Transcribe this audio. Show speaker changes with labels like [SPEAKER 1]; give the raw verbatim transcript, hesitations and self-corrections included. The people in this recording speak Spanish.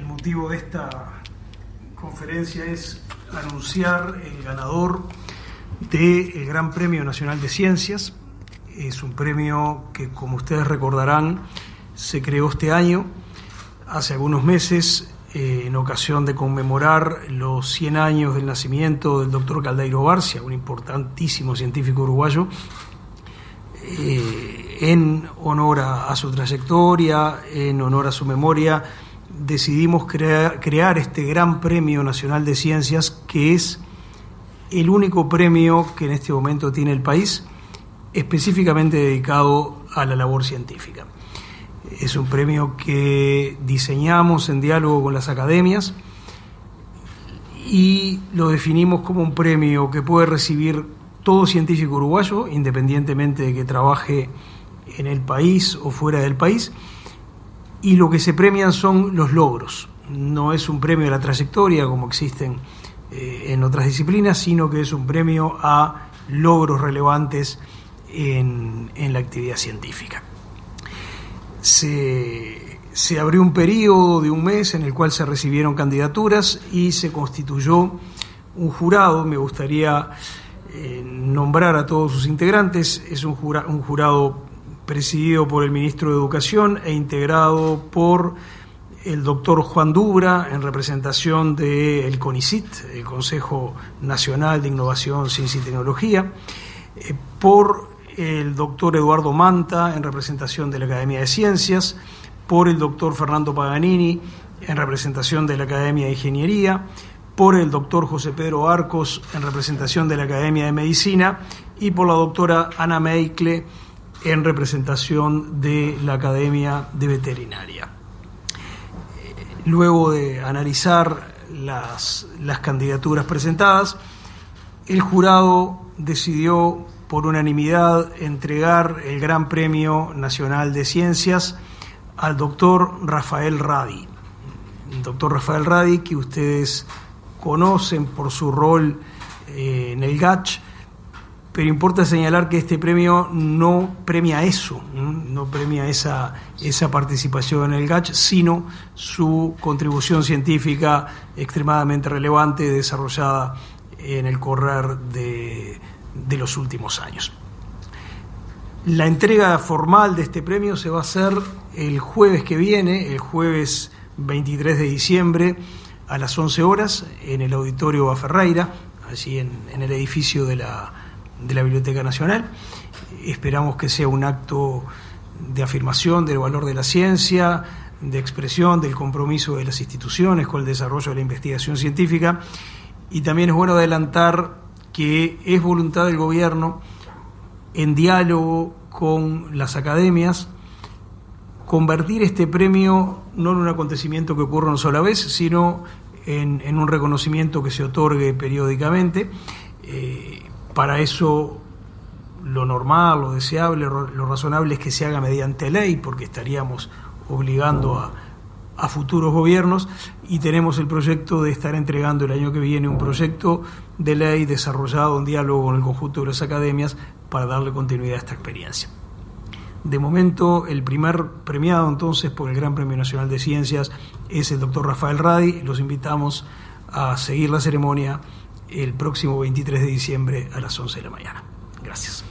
[SPEAKER 1] motivo de esta conferencia es anunciar el ganador del Gran Premio Nacional de Ciencias. Es un premio que, como ustedes recordarán, se creó este año, hace algunos meses, eh, en ocasión de conmemorar los cien años del nacimiento del doctor Caldeiro Barcia, un importantísimo científico uruguayo, eh, en honor a, a su trayectoria, en honor a su memoria, decidimos crea, crear este Gran Premio Nacional de Ciencias, que es el único premio que en este momento tiene el país, específicamente dedicado a la labor científica. Es un premio que diseñamos en diálogo con las academias y lo definimos como un premio que puede recibir todo científico uruguayo, independientemente de que trabaje en el país o fuera del país, y lo que se premian son los logros. No es un premio a la trayectoria como existen eh, en otras disciplinas, sino que es un premio a logros relevantes en, en la actividad científica. Se, se abrió un periodo de un mes en el cual se recibieron candidaturas y se constituyó un jurado. Me gustaría eh, nombrar a todos sus integrantes. Es un, jura, un jurado presidido por el ministro de Educación e integrado por el doctor Juan Dubra, en representación del CONICIT, el Consejo Nacional de Innovación, Ciencia y Tecnología, eh, por el doctor Eduardo Manta, en representación de la Academia de Ciencias, por el doctor Fernando Paganini, en representación de la Academia de Ingeniería, por el doctor José Pedro Arcos, en representación de la Academia de Medicina, y por la doctora Ana Meikle, en representación de la Academia de Veterinaria. Luego de analizar las, las candidaturas presentadas, el jurado decidió por unanimidad entregar el Gran Premio Nacional de Ciencias al doctor Rafael Radi. El doctor Rafael Radi, que ustedes conocen por su rol eh, en el G A C H, pero importa señalar que este premio no premia eso, no premia esa, esa participación en el G A C H, sino su contribución científica extremadamente relevante desarrollada en el correr de, de los últimos años. La entrega formal de este premio se va a hacer el jueves que viene, el jueves veintitrés de diciembre, a las once horas, en el Auditorio Baferreira, allí en, en el edificio de la de la Biblioteca Nacional. Esperamos que sea un acto de afirmación del valor de la ciencia, de expresión del compromiso de las instituciones con el desarrollo de la investigación científica, y también es bueno adelantar que es voluntad del gobierno, en diálogo con las academias, convertir este premio no en un acontecimiento que ocurra una sola vez, sino en, en un reconocimiento que se otorgue periódicamente. Eh, Para eso lo normal, lo deseable, lo razonable es que se haga mediante ley, porque estaríamos obligando a, a futuros gobiernos, y tenemos el proyecto de estar entregando el año que viene un proyecto de ley desarrollado en diálogo con el conjunto de las academias para darle continuidad a esta experiencia. De momento, el primer premiado entonces por el Gran Premio Nacional de Ciencias es el doctor Rafael Radi. Los invitamos a seguir la ceremonia el próximo veintitrés de diciembre a las once de la mañana. Gracias.